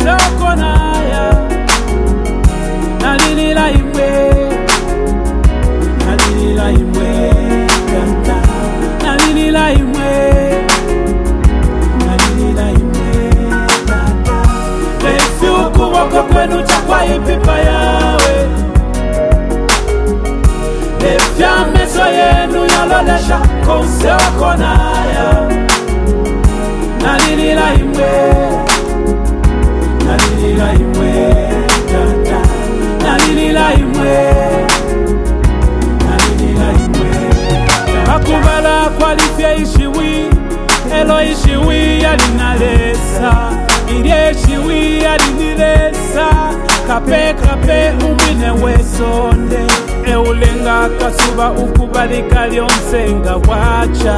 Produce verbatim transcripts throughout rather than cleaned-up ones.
konseokonaya nalilila imwe nalilila imwe tata nalilila imwe nalilila imwe tata lefi ukuboko kwenu chakwa ipipa yawe lefi ameso yenu yalolesha konseokonaya nalilila imwe nalilila imwe tata nalilila imwe nalilila imwe akubala kwalifye ishiwi elo ishiwi yalinalesa ilye ishiwi yalinilesa kape kape umwine wesonde eulenga kasuba ukubalika lyonsenga wacha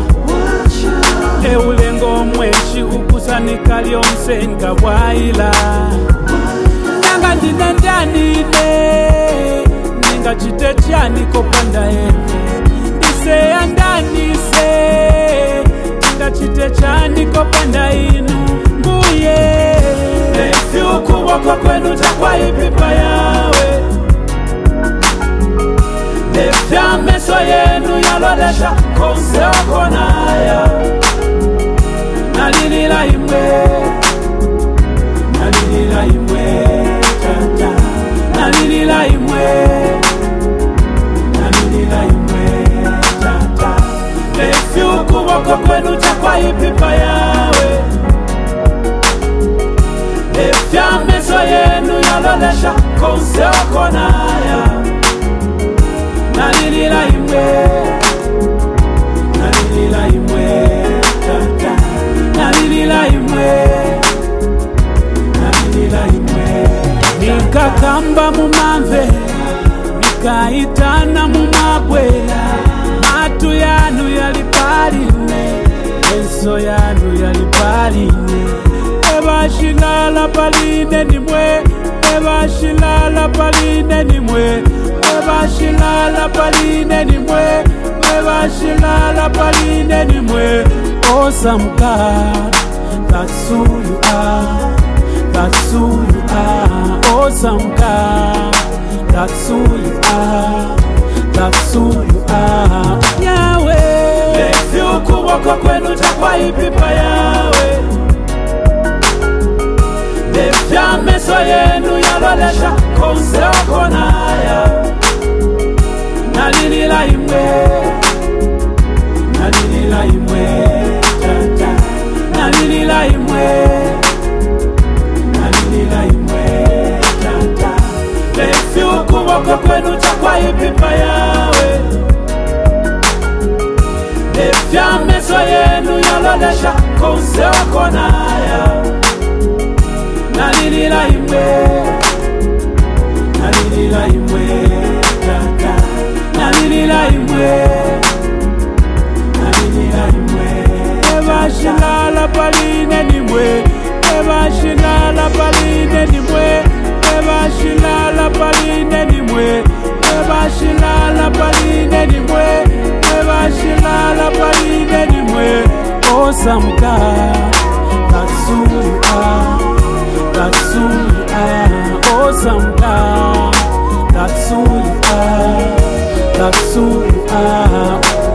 eulengo mweshi ukusanika lyonsenga waila nanga ndine ndanine ninga chitechani kopanda eve ndiseya ndanise ninga chitechani kopanda inu mbuye lefi ukuboko kwenu chakwa ipipa yawe lefi ameso yenu yalolesha konseokonaya nalilila imwe nalilila imwe tata nalilila imwe nalilila imwe tata lefi ukuboko kwenu chakwa ipipa yawe lefi ameso yenu yalolesha konseokonaya nalilila imwe nalilila imwe tata nalilila imwe nalilila imwe nikakamba mumamve nikaitana mumabwela matu yanu yalipaline enso yanu yalipaline ebashilala paline nimwe ebashilala paline nimwe ebashilala paline nimwe ebashilala paline nimwe awesome God, that's who you are, that's who you are. Awesome God, that's who you are, that's who you are. Yahweh, lefi ukuboko kwenu chakwa ipipa yawe lefi ameso yenu yalolesha konseokonaya nalilila imwe nalilila imwe tata nalilila imwe nalilila imwe tata lefi ukuboko kwenu chakwa ipipa yawe lefi ameso yenu yalolesha konseokonaya nalilila imwe nalilila imwe tata nalilila imwe nalilila imwe ebashilala paline nimwe ebashilala paline nimwe ebashilala paline nimwe ebashilala paline nimwe ebashilala paline nimwe awesome God, that's who you are, that's who you are. Awesome God, that's who you are, that's who you are.